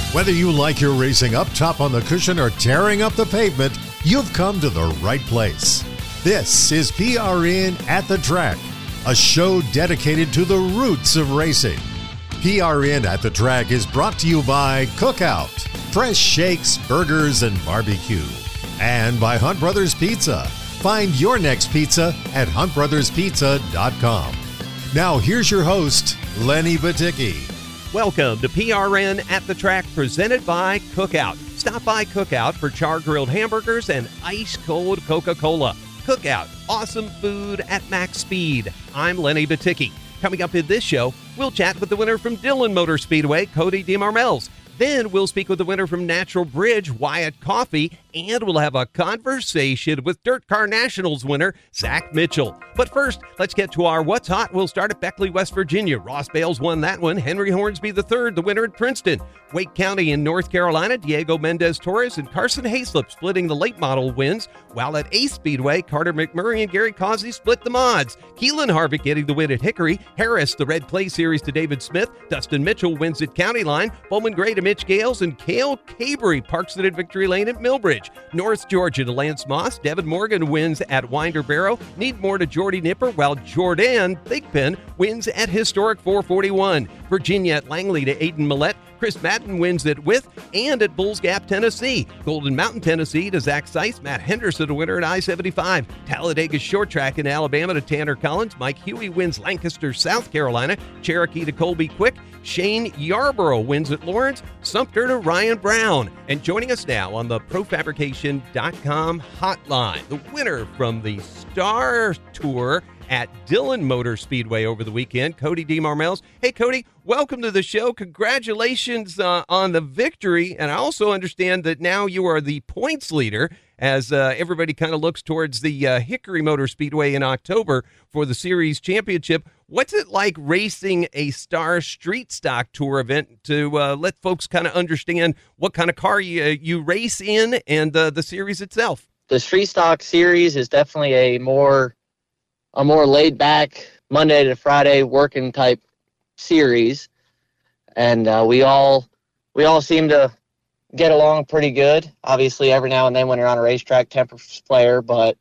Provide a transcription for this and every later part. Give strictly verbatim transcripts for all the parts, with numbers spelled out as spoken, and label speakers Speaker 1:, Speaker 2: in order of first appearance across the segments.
Speaker 1: Whether you like your racing up top on the cushion or tearing up the pavement, you've come to the right place. This is P R N at the Track, a show dedicated to the roots of racing. P R N at the Track is brought to you by Cookout, fresh shakes, burgers, and barbecue, and by Hunt Brothers Pizza. Find your next pizza at hunt brothers pizza dot com. Now here's your host, Lenny Baticki.
Speaker 2: Welcome to P R N at the Track, presented by Cookout. Stop by Cookout for char-grilled hamburgers and ice-cold Coca-Cola. Cookout, awesome food at max speed. I'm Lenny Baticki. Coming up in this show, we'll chat with the winner from Dillon Motor Speedway, Cody DeMarmels. Then we'll speak with the winner from Natural Bridge, Wyatt Coffee, and we'll have a conversation with Dirt Car Nationals winner, Zach Mitchell. But first, let's get to our What's Hot. We'll start at Beckley, West Virginia. Ross Bales won that one. Henry Hornsby the third, the winner at Princeton. Wake County in North Carolina, Diego Mendez-Torres and Carson Hayslip splitting the late model wins, while at Ace Speedway, Carter McMurray and Gary Causey split the mods. Keelan Harvick getting the win at Hickory. Harris, the Red Clay Series to David Smith. Dustin Mitchell wins at County Line. Bowman Gray to Mitch Gales, and Cale Cabrey parks it at Victory Lane at Millbridge. North Georgia to Lance Moss. Devin Morgan wins at Winder Barrow. Needmore to Jordy Nipper, while Jordan Thigpen wins at Historic four forty-one. Virginia at Langley to Aiden Millette. Chris Madden wins at Wythe and at Bulls Gap, Tennessee. Golden Mountain, Tennessee to Zach Seiss. Matt Henderson, a winner at I seventy-five. Talladega Short Track in Alabama to Tanner Collins. Mike Huey wins Lancaster, South Carolina. Cherokee to Colby Quick. Shane Yarborough wins at Lawrence. Sumter to Ryan Brown. And joining us now on the Pro Fabrication dot com hotline, the winner from the Star Tour at Dillon Motor Speedway over the weekend, Cody DeMarmels. Hey, Cody, welcome to the show. Congratulations uh, on the victory. And I also understand that now you are the points leader as uh, everybody kind of looks towards the uh, Hickory Motor Speedway in October for the series championship. What's it like racing a Star Street Stock Tour event to uh, let folks kind of understand what kind of car you, uh, you race in and uh, the series itself?
Speaker 3: The Street Stock Series is definitely a more a more laid-back Monday to Friday working type series, and uh, we all we all seem to get along pretty good. Obviously, every now and then when you're on a racetrack, tempers player, but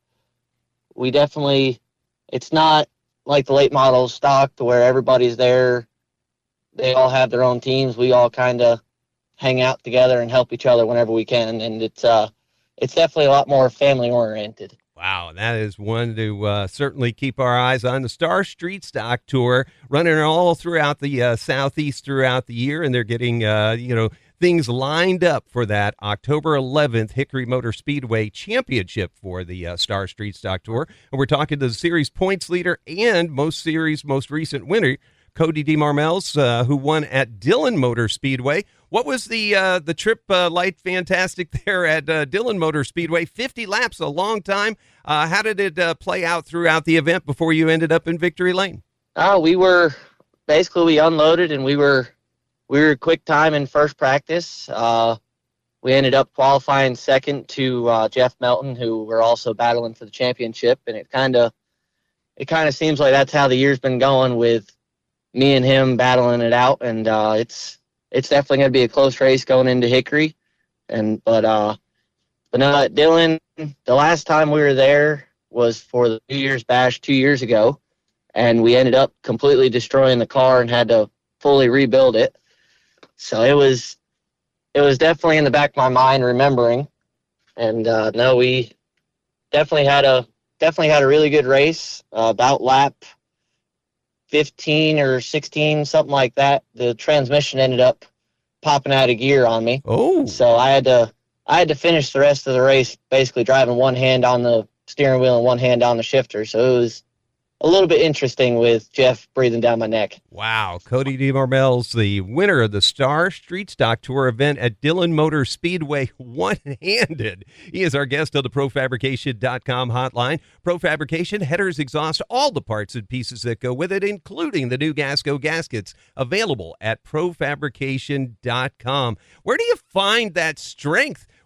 Speaker 3: we definitely, it's not like the late model stock to where everybody's there. They all have their own teams. We all kind of hang out together and help each other whenever we can, and it's uh it's definitely a lot more family oriented.
Speaker 2: Wow, that is one to uh, certainly keep our eyes on. The Star Street Stock Tour running all throughout the uh, Southeast throughout the year, and they're getting, uh, you know, things lined up for that October eleventh Hickory Motor Speedway Championship for the uh, Star Street Stock Tour. And we're talking to the series points leader and most series most recent winner, Cody DeMarmels, uh, who won at Dillon Motor Speedway. What was the uh, the trip uh, like? Fantastic there at uh, Dillon Motor Speedway. fifty laps, a long time. Uh, how did it uh, play out throughout the event before you ended up in Victory Lane?
Speaker 3: Oh, we were basically we unloaded and we were we were quick time in first practice. Uh, we ended up qualifying second to uh, Jeff Melton, who were also battling for the championship, and it kind of it kind of seems like that's how the year's been going with me and him battling it out, and uh, it's it's definitely going to be a close race going into Hickory, and but uh, but no, at Dillon, the last time we were there was for the New Year's Bash two years ago, and we ended up completely destroying the car and had to fully rebuild it. So it was it was definitely in the back of my mind remembering, and uh, no, we definitely had a definitely had a really good race. Uh, about lap fifteen or sixteen, something like that, the transmission ended up popping out of gear on me.
Speaker 2: Oh.
Speaker 3: So I had to I had to finish the rest of the race basically driving one hand on the steering wheel and one hand on the shifter. So it was a little bit interesting with Jeff breathing down my neck.
Speaker 2: Wow. Cody DeMarmels, the winner of the Star Street Stock Tour event at Dillon Motor Speedway, one-handed. He is our guest on the Pro Fabrication dot com hotline. Pro Fabrication headers, exhaust, all the parts and pieces that go with it, including the new Gasco gaskets, available at Pro Fabrication dot com. Where do you find that strength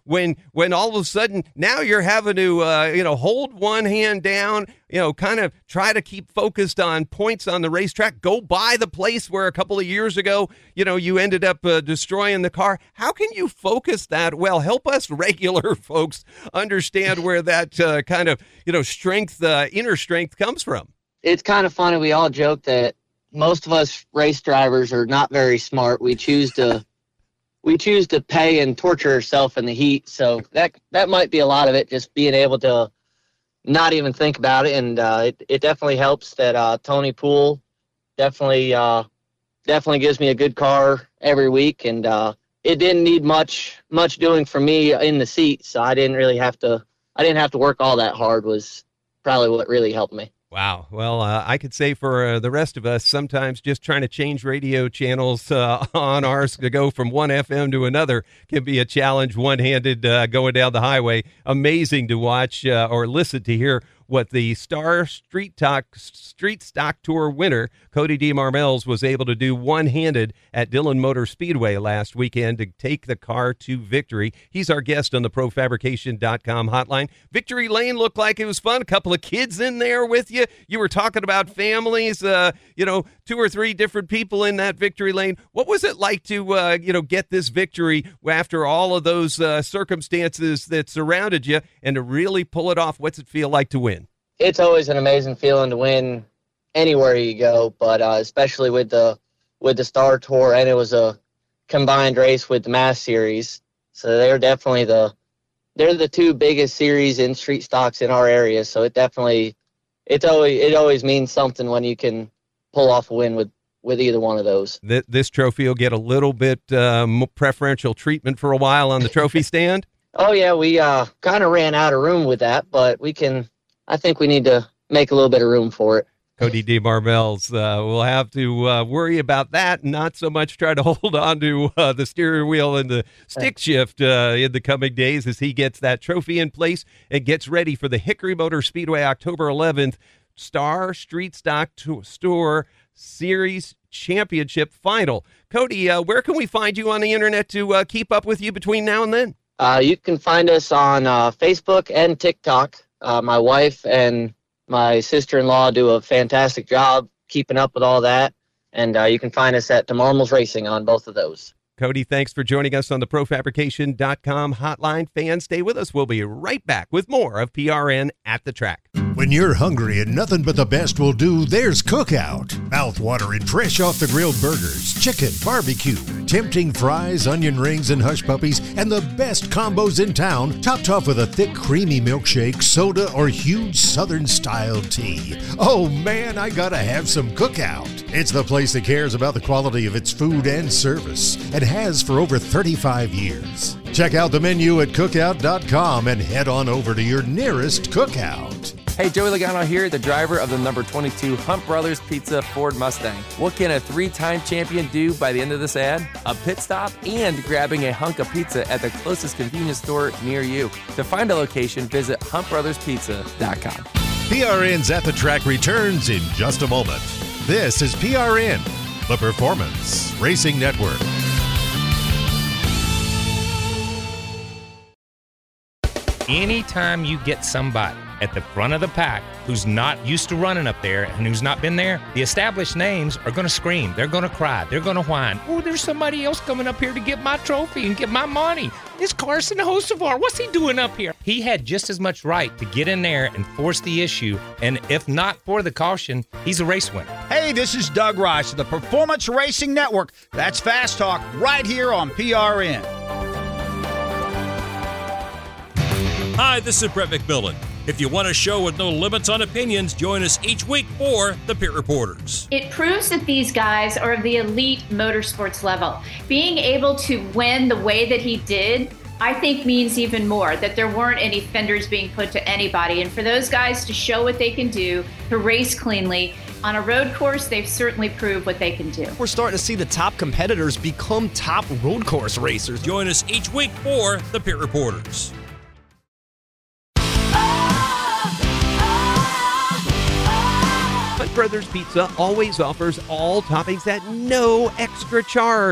Speaker 2: when when all of a sudden now you're having to, uh, you know, hold one hand down, you know, kind of try to keep focused on points on the racetrack, go by the place where a couple of years ago, you know, you ended up uh, destroying the car. How can you focus that well? Help us regular folks understand where that uh, kind of, you know, strength, uh, inner strength comes from.
Speaker 3: It's kind of funny. We all joke that most of us race drivers are not very smart. We choose to we choose to pay and torture ourselves in the heat. So that that might be a lot of it, just being able to not even think about it. And uh, it, it definitely helps that uh, Tony Poole definitely uh, definitely gives me a good car every week. And uh, it didn't need much much doing for me in the seat, so I didn't really have to I didn't have to work all that hard. Was probably what really helped me.
Speaker 2: Wow. Well, uh, I could say for uh, the rest of us, sometimes just trying to change radio channels uh, on ours to go from one F M to another can be a challenge, one-handed uh, going down the highway. Amazing to watch uh, or listen to hear what the Star Street Talk Street Stock Tour winner, Cody DeMarmels, was able to do one-handed at Dillon Motor Speedway last weekend to take the car to victory. He's our guest on the Pro Fabrication dot com hotline. Victory Lane looked like it was fun. A couple of kids in there with you. You were talking about families, uh, you know, two or three different people in that Victory Lane. What was it like to, uh, you know, get this victory after all of those uh, circumstances that surrounded you and to really pull it off? What's it feel like to win?
Speaker 3: It's always an amazing feeling to win anywhere you go, but uh, especially with the with the Star Tour, and it was a combined race with the Mass Series, so they're definitely the they're the two biggest series in street stocks in our area. So it definitely it's always it always means something when you can pull off a win with with either one of those.
Speaker 2: This trophy will get a little bit um, preferential treatment for a while on the trophy stand.
Speaker 3: Oh yeah, we uh, kind of ran out of room with that, but we can. I think we need to make a little bit of room for it.
Speaker 2: Cody DeMarmels, uh, we'll have to uh, worry about that and not so much try to hold on to uh, the steering wheel and the stick shift uh, in the coming days as he gets that trophy in place and gets ready for the Hickory Motor Speedway October eleventh Star Street Stock Tour Series Championship Final. Cody, uh, where can we find you on the internet to uh, keep up with you between now and then?
Speaker 3: Uh, you can find us on uh, Facebook and TikTok. Uh, my wife and my sister-in-law do a fantastic job keeping up with all that. And uh, you can find us at DeMarmels Racing on both of those.
Speaker 2: Cody, thanks for joining us on the Pro Fabrication dot com hotline. Fans, stay with us. We'll be right back with more of P R N at the Track.
Speaker 1: When you're hungry and nothing but the best will do, there's Cookout. Mouth-watering, fresh off-the-grill burgers, chicken, barbecue, tempting fries, onion rings, and hush puppies, and the best combos in town, topped off with a thick, creamy milkshake, soda, or huge Southern-style tea. Oh, man, I gotta have some Cookout. It's the place that cares about the quality of its food and service, and has for over thirty-five years. Check out the menu at cookout dot com and head on over to your nearest Cookout.
Speaker 4: Hey, Joey Logano here, the driver of the number twenty-two Hunt Brothers Pizza Ford Mustang. What can a three-time champion do by the end of this ad? A pit stop and grabbing a hunk of pizza at the closest convenience store near you. To find a location, visit hunt brothers pizza dot com.
Speaker 1: P R N's At the Track returns in just a moment. This is P R N, the Performance Racing Network.
Speaker 5: Anytime you get somebody at the front of the pack who's not used to running up there and who's not been there, the established names are going to scream. They're going to cry. They're going to whine. Oh, there's somebody else coming up here to get my trophy and get my money. It's Carson Hocevar. What's he doing up here? He had just as much right to get in there and force the issue, and if not for the caution, he's a race winner.
Speaker 6: Hey, this is Doug Rice of the Performance Racing Network. That's Fast Talk right here on P R N.
Speaker 7: Hi, this is Brett McMillan. If you want a show with no limits on opinions, join us each week for the Pit Reporters.
Speaker 8: It proves that these guys are of the elite motorsports level. Being able to win the way that he did, I think means even more, that there weren't any fenders being put to anybody. And for those guys to show what they can do, to race cleanly, on a road course, they've certainly proved what they can do.
Speaker 9: We're starting to see the top competitors become top road course racers.
Speaker 7: Join us each week for the Pit Reporters.
Speaker 2: Hunt Brothers Pizza always offers all toppings at no extra charge.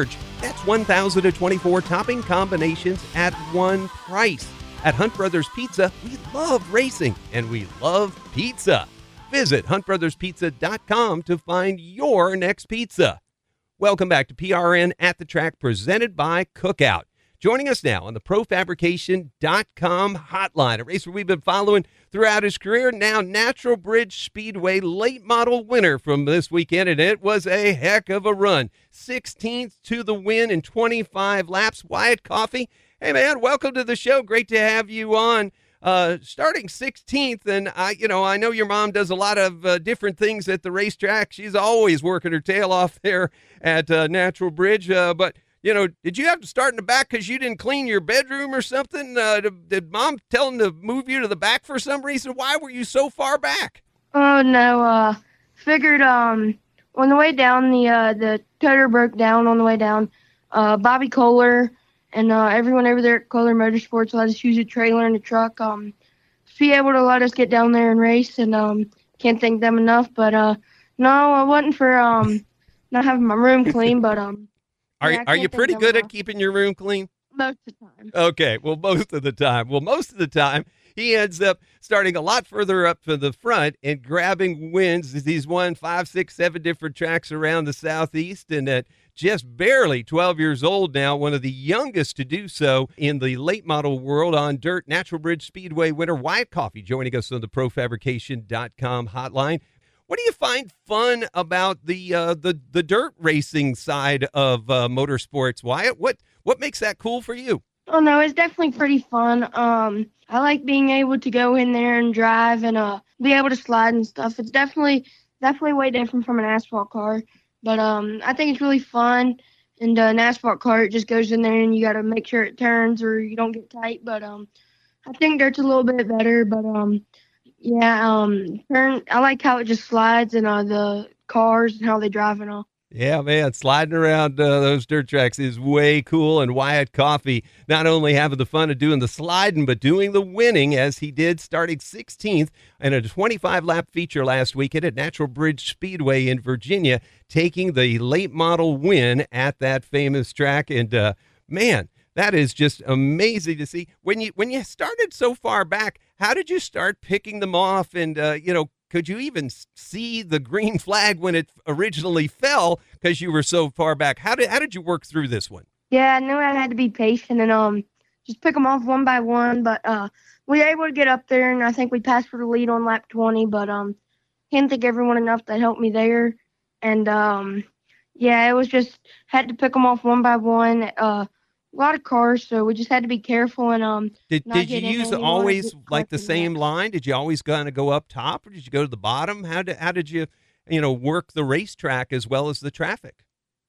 Speaker 2: That's one thousand twenty-four topping combinations at one price. At Hunt Brothers Pizza, we love racing and we love pizza. Visit hunt brothers pizza dot com to find your next pizza. Welcome back to P R N At the Track, presented by Cookout. Joining us now on the pro fabrication dot com hotline, a racer we've been following throughout his career, now Natural Bridge Speedway late model winner from this weekend, and it was a heck of a run. sixteenth to the win in twenty-five laps. Wyatt Coffey, hey man, welcome to the show. Great to have you on. Uh, starting sixteenth, and I, you know, I know your mom does a lot of uh, different things at the racetrack. She's always working her tail off there at uh, Natural Bridge, uh, but you know, did you have to start in the back because you didn't clean your bedroom or something? Uh, did, did mom tell him to move you to the back for some reason? Why were you so far back?
Speaker 10: Oh, no. Uh, figured um, on the way down, the uh, the toter broke down on the way down. Uh, Bobby Kohler and uh, everyone over there at Kohler Motorsports let us use a trailer and a truck um, to be able to let us get down there and race. And um, can't thank them enough. But uh, no, I wasn't for um, not having my room clean, but... um.
Speaker 2: Are,
Speaker 10: Yeah,
Speaker 2: are you pretty good at keeping your room clean?
Speaker 10: Most of the time.
Speaker 2: Okay, well, most of the time. Well, most of the time, he ends up starting a lot further up to the front and grabbing wins as he's won five, six, seven different tracks around the Southeast, and at just barely twelve years old now, one of the youngest to do so in the late model world on dirt. Natural Bridge Speedway winner Wyatt Coffey joining us on the pro fabrication dot com hotline. What do you find fun about the uh, the the dirt racing side of uh, motorsports, Wyatt? What what makes that cool for you?
Speaker 10: Oh no, it's definitely pretty fun. Um, I like being able to go in there and drive and uh be able to slide and stuff. It's definitely definitely way different from an asphalt car, but um I think it's really fun. And uh, an asphalt car, it just goes in there and you got to make sure it turns or you don't get tight. But um, I think dirt's a little bit better. But um. Yeah, um, turn, I like how it just slides and uh, the cars and how they drive and all.
Speaker 2: Yeah, man, sliding around uh, those dirt tracks is way cool. And Wyatt Coffey not only having the fun of doing the sliding, but doing the winning as he did, starting sixteenth in a twenty-five lap feature last weekend at Natural Bridge Speedway in Virginia, taking the late model win at that famous track. And uh, man, that is just amazing to see. When you when you started so far back, how did you start picking them off? And, uh, you know, could you even see the green flag when it originally fell because you were so far back? How did how did you work through this one?
Speaker 10: Yeah, I knew I had to be patient and um just pick them off one by one. But uh, we were able to get up there, and I think we passed for the lead on lap twenty. But um, can't thank everyone enough that helped me there. And, um, yeah, it was just had to pick them off one by one. Uh. A lot of cars, so we just had to be careful and um.
Speaker 2: Did did you use always like the same line? Did you always kind of go up top, or did you go to the bottom? How did how did you, you know, work the racetrack as well as the traffic?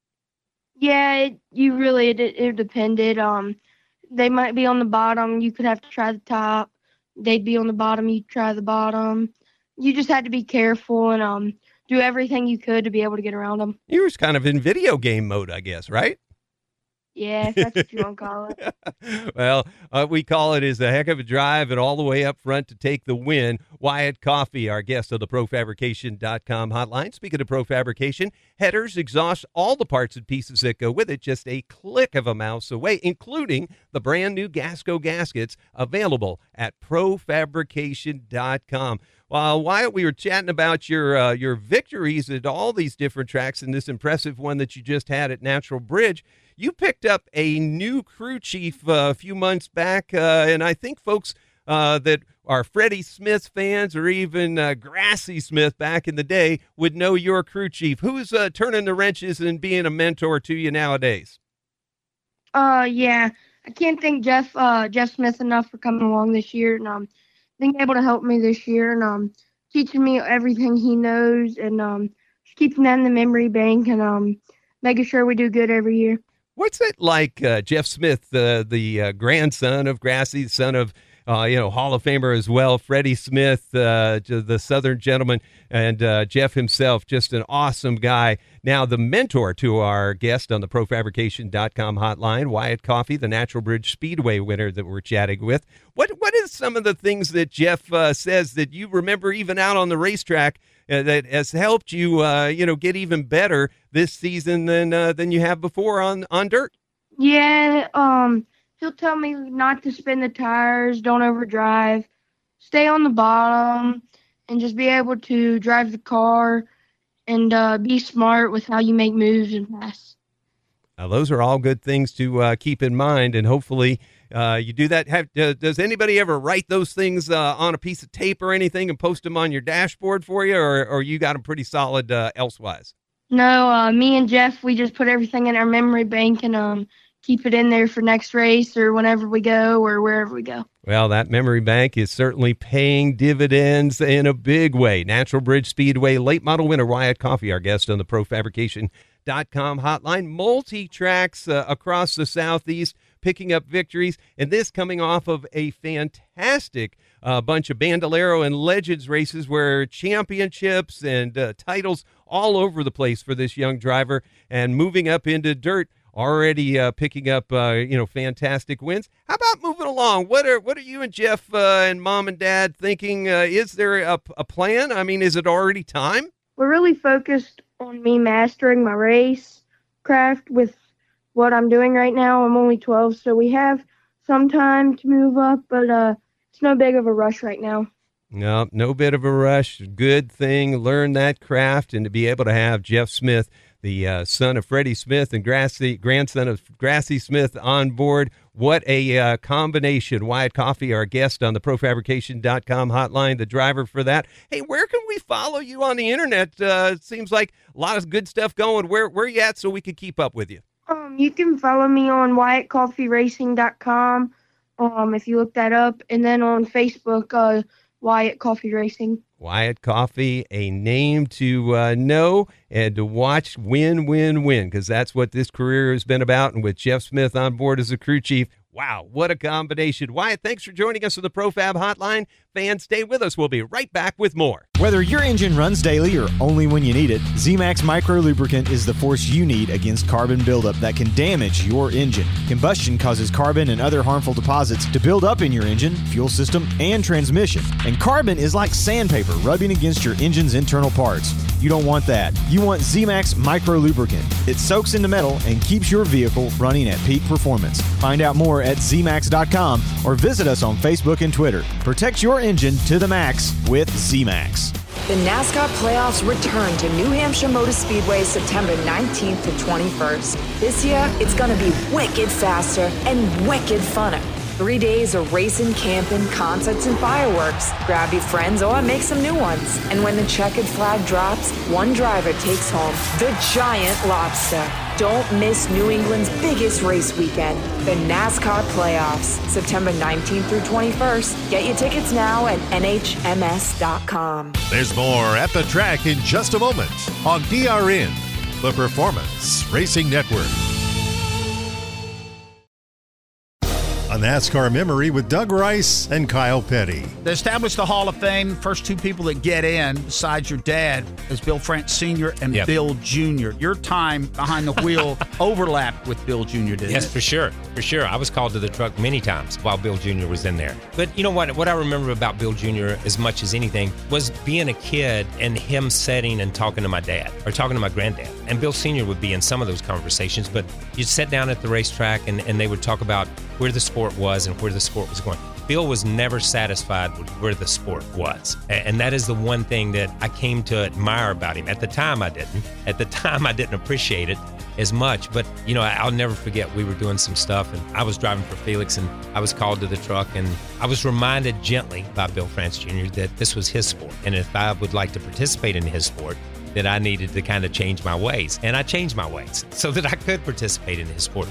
Speaker 10: Yeah, it, you really it, it depended. Um, they might be on the bottom. You could have to try the top. They'd be on the bottom. You try the bottom. You just had to be careful and um do everything you could to be able to get around them.
Speaker 2: You were kind of in video game mode, I guess, right?
Speaker 10: Yeah, if that's what you want to call it.
Speaker 2: Well, uh, we call it is a heck of a drive and all the way up front to take the win. Wyatt Coffey, our guest of the pro fabrication dot com hotline. Speaking of pro fabrication, headers, exhaust, all the parts and pieces that go with it, just a click of a mouse away, including the brand new Gasco gaskets available at pro fabrication dot com. While Wyatt, we were chatting about your uh, your victories at all these different tracks and this impressive one that you just had at Natural Bridge. You picked up a new crew chief uh, a few months back, uh, and I think folks uh, that are Freddie Smith fans or even uh, Grassy Smith back in the day would know your crew chief. Who's uh, turning the wrenches and being a mentor to you nowadays?
Speaker 10: Uh, yeah, I can't thank Jeff uh, Jeff Smith enough for coming along this year and um, being able to help me this year and um, teaching me everything he knows and um, just keeping that in the memory bank and um, making sure we do good every year.
Speaker 2: What's it like, uh, Jeff Smith, uh, the uh, grandson of Grassy, son of, uh, you know, Hall of Famer as well, Freddie Smith, uh, the Southern gentleman, and uh, Jeff himself, just an awesome guy. Now, the mentor to our guest on the pro fabrication dot com hotline, Wyatt Coffey, the Natural Bridge Speedway winner that we're chatting with. What What is some of the things that Jeff uh, says that you remember even out on the racetrack, uh, that has helped you, uh, you know, get even better this season than uh, than you have before on, on dirt.
Speaker 10: Yeah, um, he'll tell me not to spin the tires, don't overdrive, stay on the bottom, and just be able to drive the car and uh, be smart with how you make moves and pass.
Speaker 2: Now, those are all good things to uh, keep in mind, and hopefully uh, you do that. Have, uh, does anybody ever write those things uh, on a piece of tape or anything and post them on your dashboard for you, or, or you got them pretty solid uh, elsewise?
Speaker 10: No, uh, me and Jeff, we just put everything in our memory bank and um, keep it in there for next race or whenever we go or wherever we go.
Speaker 2: Well, that memory bank is certainly paying dividends in a big way. Natural Bridge Speedway late model winner Wyatt Coffey, our guest on the Pro Fabrication dot com hotline. Multi-tracks uh, across the Southeast, picking up victories, and this coming off of a fantastic uh, bunch of Bandolero and Legends races where championships and uh, titles all over the place for this young driver, and moving up into dirt, already uh, picking up, uh, you know, fantastic wins. How about moving along? What are what are you and Jeff uh, and Mom and Dad thinking? Uh, is there a, a plan? I mean, is it already time?
Speaker 10: We're really focused on me mastering my race craft with what I'm doing right now. I'm only twelve, so we have some time to move up, but uh, it's no big of a rush right now.
Speaker 2: No, no bit of a rush. Good thing. Learn that craft, and to be able to have Jeff Smith, the uh, son of Freddie Smith and Grassy, grandson of Grassy Smith, on board. What a uh, combination. Wyatt Coffey, our guest on the Pro Fabrication dot com hotline, the driver for that. Hey, where can we follow you on the internet? Uh, it seems like a lot of good stuff going. Where where are you at so we can keep up with you?
Speaker 10: Um, you can follow me on Wyatt Coffey Racing dot com um, if you look that up, and then on Facebook, uh, Wyatt Coffey Racing.
Speaker 2: Wyatt Coffey, a name to uh, know and to watch win, win, win, because that's what this career has been about. And with Jeff Smith on board as the crew chief, wow, what a combination. Wyatt, thanks for joining us on the ProFab Hotline. Fans, stay with us. We'll be right back with more.
Speaker 11: Whether your engine runs daily or only when you need it, Z-Max Micro Lubricant is the force you need against carbon buildup that can damage your engine. Combustion causes carbon and other harmful deposits to build up in your engine, fuel system, and transmission. And carbon is like sandpaper rubbing against your engine's internal parts. You don't want that. You want Z-Max Micro Lubricant. It soaks into metal and keeps your vehicle running at peak performance. Find out more at Z max dot com or visit us on Facebook and Twitter. Protect your engine to the max with Z-Max.
Speaker 12: The NASCAR playoffs return to New Hampshire Motor Speedway September nineteenth to twenty-first. This year, it's going to be wicked faster and wicked funner. Three days of racing, camping, concerts, and fireworks. Grab your friends or make some new ones. And when the checkered flag drops, one driver takes home the Giant Lobster. Don't miss New England's biggest race weekend, the NASCAR Playoffs, September nineteenth through twenty-first. Get your tickets now at N H M S dot com.
Speaker 1: There's more at the track in just a moment on P R N, the Performance Racing Network. A NASCAR memory with Doug Rice and Kyle Petty.
Speaker 6: They established the Hall of Fame. First two people that get in, besides your dad, is Bill France Senior and yep. Bill Junior Your time behind the wheel overlapped with Bill Junior, didn't
Speaker 5: yes,
Speaker 6: it?
Speaker 5: Yes, for sure. For sure. I was called to the truck many times while Bill Junior was in there. But you know what? What I remember about Bill Junior as much as anything was being a kid and him sitting and talking to my dad or talking to my granddad. And Bill Senior would be in some of those conversations, but you'd sit down at the racetrack and, and they would talk about where the sport was and where the sport was going. Bill was never satisfied with where the sport was. And that is the one thing that I came to admire about him. At the time, I didn't. At the time, I didn't appreciate it as much. But, you know, I'll never forget we were doing some stuff, and I was driving for Felix, and I was called to the truck, and I was reminded gently by Bill France Junior that this was his sport. And if I would like to participate in his sport, that I needed to kind of change my ways. And I changed my ways so that I could participate in his sport.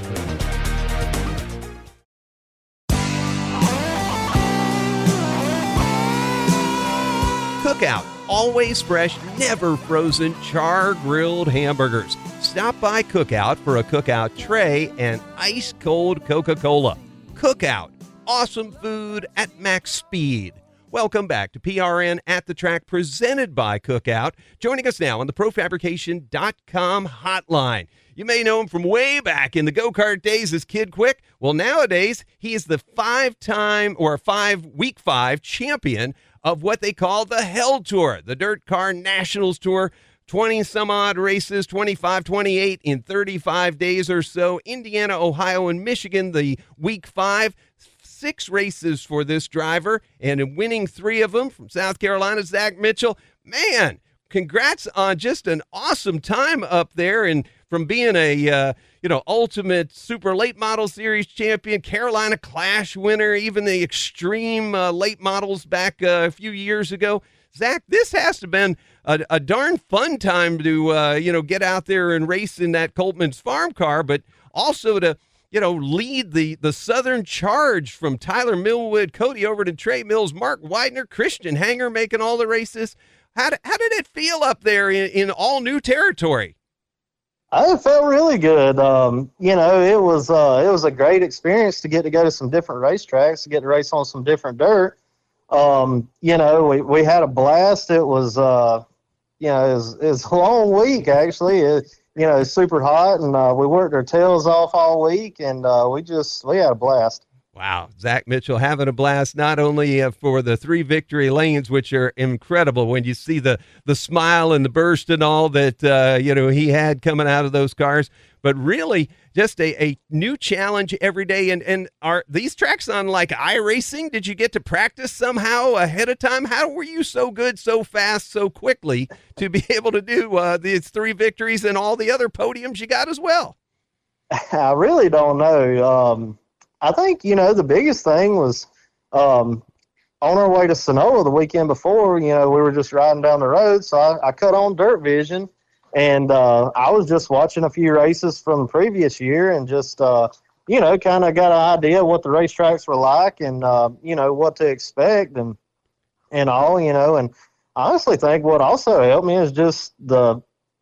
Speaker 2: Cookout, always fresh, never frozen, char-grilled hamburgers. Stop by Cookout for a cookout tray and ice-cold Coca-Cola. Cookout, awesome food at max speed. Welcome back to P R N at the Track, presented by Cookout. Joining us now on the Pro Fabrication dot com hotline. You may know him from way back in the go-kart days as Kid Quick. Well, nowadays, he is the five-time or five, week five champion of what they call the Hell Tour, the Dirt Car Nationals Tour. twenty some odd races, twenty-five, twenty-eight in thirty-five days or so. Indiana, Ohio, and Michigan, the week five. Six races for this driver, and in winning three of them from South Carolina, Zach Mitchell. Man, congrats on just an awesome time up there, and from being a uh, you know ultimate super late model series champion, Carolina Clash winner, even the extreme uh, late models back uh, a few years ago. Zach, this has to have been a, a darn fun time to uh, you know get out there and race in that Coltman's farm car, but also to you know, lead the, the Southern Charge from Tyler Millwood, Cody Overton, Trey Mills, Mark Widener, Christian Hanger making all the races. How did, how did it feel up there in, in all new territory?
Speaker 13: I felt really good. Um, you know, it was uh, it was a great experience to get to go to some different racetracks, to get to race on some different dirt. Um, you know, we, we had a blast. It was, uh, you know, it was, it was a long week, actually. It, You know, it's super hot, and uh, we worked our tails off all week, and uh, we just, we had a blast.
Speaker 2: Wow. Zach Mitchell having a blast, not only uh, for the three victory lanes, which are incredible when you see the, the smile and the burst and all that, uh, you know, he had coming out of those cars, but really just a, a new challenge every day. And, and are these tracks on like iRacing? Did you get to practice somehow ahead of time? How were you so good, so fast, so quickly to be able to do uh, these three victories and all the other podiums you got as well?
Speaker 13: I really don't know. Um, I think, you know, the biggest thing was um, on our way to Sonoma the weekend before, you know, we were just riding down the road. So I, I cut on Dirt Vision, and uh, I was just watching a few races from the previous year and just, uh, you know, kind of got an idea of what the racetracks were like and, uh, you know, what to expect and, and all, you know. And I honestly think what also helped me is just the,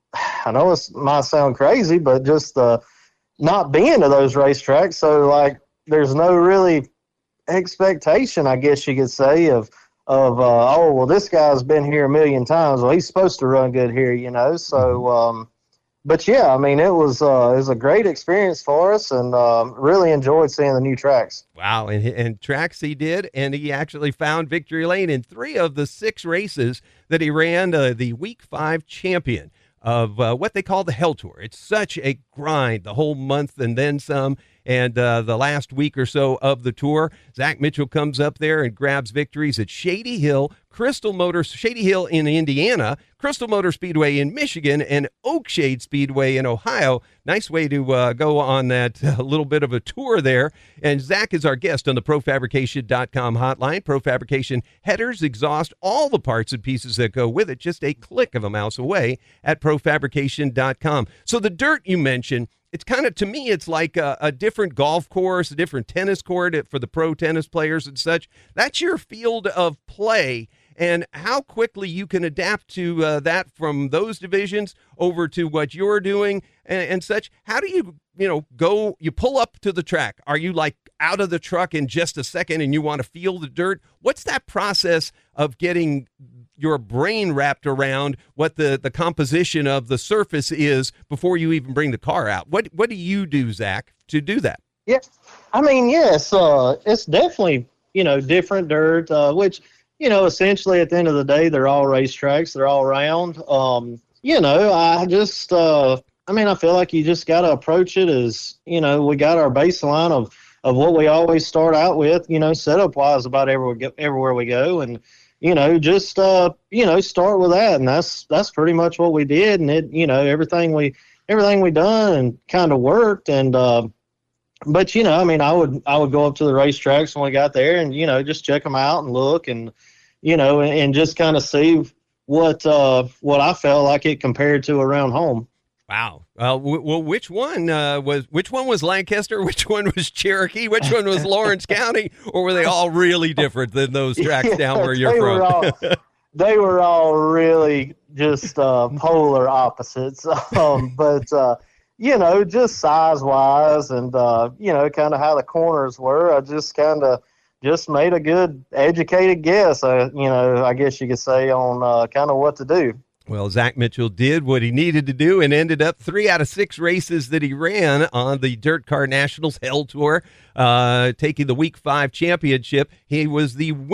Speaker 13: I know it might sound crazy, but just the not being to those racetracks. So, like, there's no really expectation, I guess you could say, of, of uh, oh, well, this guy's been here a million times. Well, he's supposed to run good here, you know. So, um, but, yeah, I mean, it was, uh, it was a great experience for us, and um, really enjoyed seeing the new tracks.
Speaker 2: Wow, and, and tracks he did, and he actually found victory lane in three of the six races that he ran, uh, the Week five champion of uh, what they call the Hell Tour. It's such a grind, the whole month and then some. And uh, the last week or so of the tour, Zach Mitchell comes up there and grabs victories at Shady Hill, Crystal Motor, Shady Hill in Indiana, Crystal Motor Speedway in Michigan, and Oakshade Speedway in Ohio. Nice way to uh, go on that uh, little bit of a tour there. And Zach is our guest on the Pro Fabrication dot com hotline. Pro Fabrication headers, exhaust, all the parts and pieces that go with it, just a click of a mouse away at Pro Fabrication dot com. So the dirt you mentioned, it's kind of, to me, it's like a, a different golf course, a different tennis court for the pro tennis players and such. That's your field of play, and how quickly you can adapt to uh, that from those divisions over to what you're doing and, and such. How do you, you know, go, you pull up to the track? Are you like out of the truck in just a second and you want to feel the dirt? What's that process of getting your brain wrapped around what the, the composition of the surface is before you even bring the car out? What what do you do, Zach, to do that?
Speaker 13: Yeah, I mean, yes, uh, it's definitely, you know, different dirt, uh, which, you know, essentially at the end of the day, they're all racetracks. They're all round. Um, you know, I just, uh, I mean, I feel like you just got to approach it as, you know, we got our baseline of, of what we always start out with, you know, setup-wise about everywhere, everywhere we go. And, you know, just, uh, you know, start with that. And that's, that's pretty much what we did. And it, you know, everything we, everything we done and kind of worked. And, uh, but, you know, I mean, I would, I would go up to the racetracks when we got there and, you know, just check them out and look and, you know, and, and just kind of see what, uh, what I felt like it compared to around home.
Speaker 2: Wow. Uh, w- well, which one uh, was which one was Lancaster? Which one was Cherokee? Which one was Lawrence County? Or were they all really different than those tracks yeah, down where you're
Speaker 13: they
Speaker 2: from?
Speaker 13: Were all, they were all really just uh, polar opposites. Um, but, uh, you know, just size-wise and, uh, you know, kind of how the corners were, I just kind of just made a good educated guess, uh, you know, I guess you could say, on uh, kind of what to do.
Speaker 2: Well, Zach Mitchell did what he needed to do and ended up three out of six races that he ran on the Dirt Car Nationals Hell Tour, uh, taking the Week five championship. He was the winner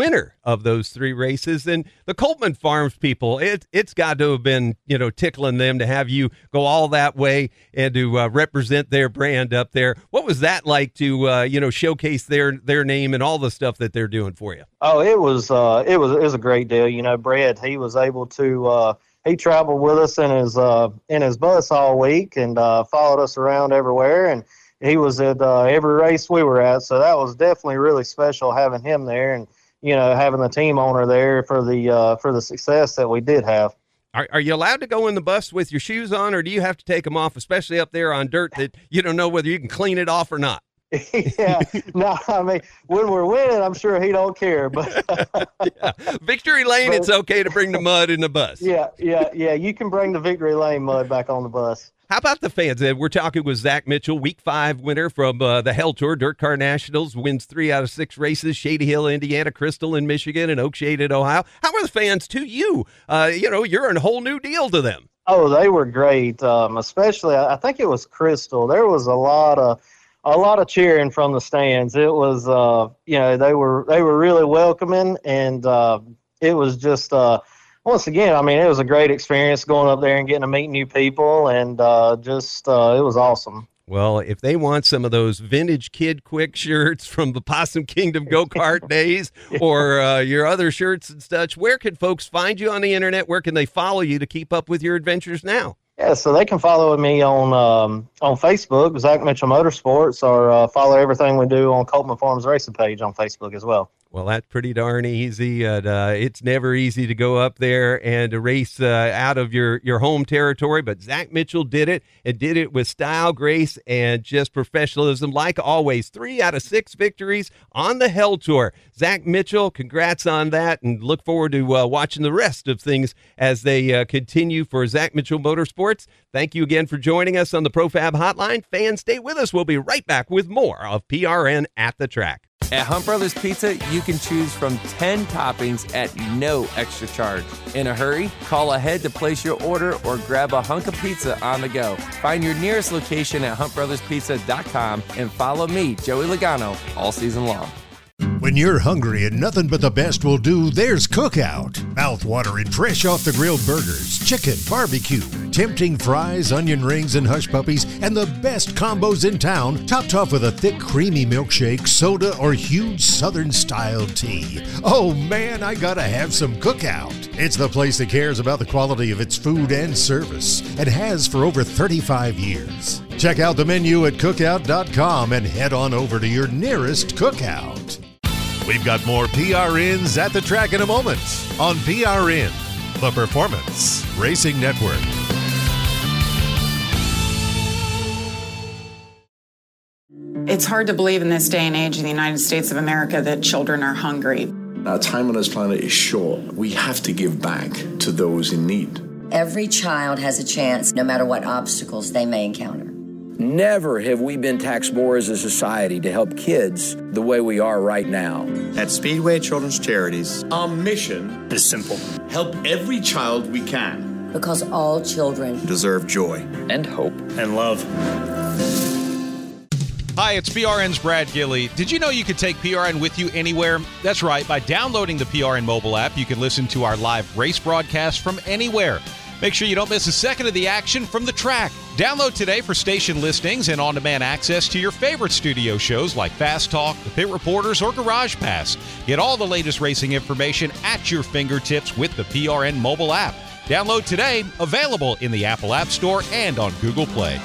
Speaker 2: of those three races. And the Coltman Farms people, it, it's got to have been, you know, tickling them to have you go all that way and to uh, represent their brand up there. What was that like to, uh, you know, showcase their their name and all the stuff that they're doing for you?
Speaker 13: Oh, it was uh, it was it was a great deal. You know, Brett, he was able to uh, he traveled with us in his uh, in his bus all week and uh, followed us around everywhere, and he was at uh, every race we were at. So that was definitely really special having him there, and you know, having the team owner there for the uh, for the success that we did have.
Speaker 2: Are, are you allowed to go in the bus with your shoes on, or do you have to take them off, especially up there on dirt that you don't know whether you can clean it off or not?
Speaker 13: Yeah, no, I mean, when we're winning, I'm sure he don't care. But
Speaker 2: yeah. Victory Lane, but, it's okay to bring the mud in the bus.
Speaker 13: Yeah, yeah, yeah. You can bring the Victory Lane mud back on the bus.
Speaker 2: How about the fans? We're talking with Zach Mitchell, week five winner from uh, the Hell Tour, Dirt Car Nationals, wins three out of six races, Shady Hill, Indiana, Crystal in Michigan, and Oakshade in Ohio. How are the fans to you? Uh, you know, you're a whole new deal to them.
Speaker 13: Oh, they were great, um, especially, I think it was Crystal. There was a lot of a lot of cheering from the stands. It was, uh, you know, they were they were really welcoming, and uh, it was just uh, – once again, I mean, it was a great experience going up there and getting to meet new people, and uh, just uh, it was awesome.
Speaker 2: Well, if they want some of those vintage Kid Quick shirts from the Possum Kingdom go-kart days or uh, your other shirts and such, where can folks find you on the internet? Where can they follow you to keep up with your adventures now?
Speaker 13: Yeah, so they can follow me on um, on Facebook, Zach Mitchell Motorsports, or uh, follow everything we do on Coltman Farms Racing page on Facebook as well.
Speaker 2: Well, that's pretty darn easy. And, uh, it's never easy to go up there and to race uh, out of your, your home territory, but Zach Mitchell did it and did it with style, grace, and just professionalism. Like always, three out of six victories on the Hell Tour. Zach Mitchell, congrats on that, and look forward to uh, watching the rest of things as they uh, continue for Zach Mitchell Motorsports. Thank you again for joining us on the ProFab Hotline. Fans, stay with us. We'll be right back with more of P R N at the Track.
Speaker 4: At Hunt Brothers Pizza, you can choose from ten toppings at no extra charge. In a hurry? Call ahead to place your order or grab a hunk of pizza on the go. Find your nearest location at hunt brothers pizza dot com and follow me, Joey Logano, all season long.
Speaker 1: When you're hungry and nothing but the best will do, there's Cookout. Mouth-watering, fresh off-the-grill burgers, chicken, barbecue, tempting fries, onion rings, and hush puppies, and the best combos in town, topped off with a thick, creamy milkshake, soda, or huge Southern-style tea. Oh, man, I gotta have some Cookout. It's the place that cares about the quality of its food and service, and has for over thirty-five years. Check out the menu at cookout dot com and head on over to your nearest Cookout. We've got more P R Ns at the track in a moment on P R N, the Performance Racing Network.
Speaker 14: It's hard to believe in this day and age in the United States of America that children are hungry.
Speaker 15: Our time on this planet is short. We have to give back to those in need.
Speaker 16: Every child has a chance, no matter what obstacles they may encounter.
Speaker 17: Never have we been taxed more as a society to help kids the way we are right now.
Speaker 18: At Speedway Children's Charities,
Speaker 15: our mission
Speaker 18: is simple.
Speaker 15: Help every child we can.
Speaker 16: Because all children
Speaker 18: deserve joy
Speaker 17: and hope
Speaker 18: and love.
Speaker 19: Hi, it's P R N's Brad Gilley. Did you know you could take P R N with you anywhere? That's right. By downloading the P R N mobile app, you can listen to our live race broadcast from anywhere. Make sure you don't miss a second of the action from the track. Download today for station listings and on-demand access to your favorite studio shows like Fast Talk, The Pit Reporters, or Garage Pass. Get all the latest racing information at your fingertips with the P R N mobile app. Download today, available in the Apple App Store and on Google Play.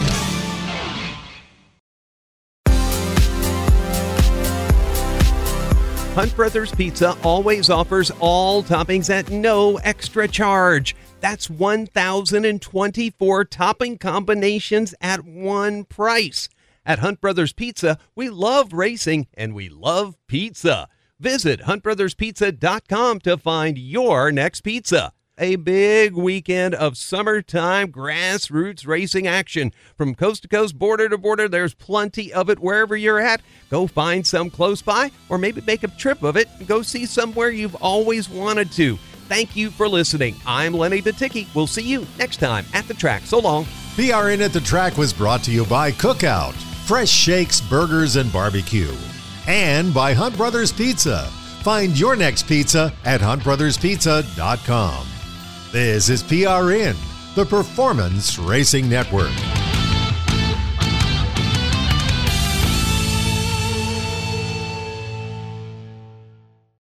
Speaker 2: Hunt Brothers Pizza always offers all toppings at no extra charge. That's one thousand twenty-four topping combinations at one price. At Hunt Brothers Pizza, we love racing and we love pizza. Visit hunt brothers pizza dot com to find your next pizza. A big weekend of summertime grassroots racing action. From coast to coast, border to border, there's plenty of it wherever you're at. Go find some close by, or maybe make a trip of it and go see somewhere you've always wanted to. Thank you for listening. I'm Lenny Baticki. We'll see you next time at the track. So long.
Speaker 1: P R N at the Track was brought to you by Cookout, fresh shakes, burgers, and barbecue. And by Hunt Brothers Pizza. Find your next pizza at hunt brothers pizza dot com. This is P R N, the Performance Racing Network.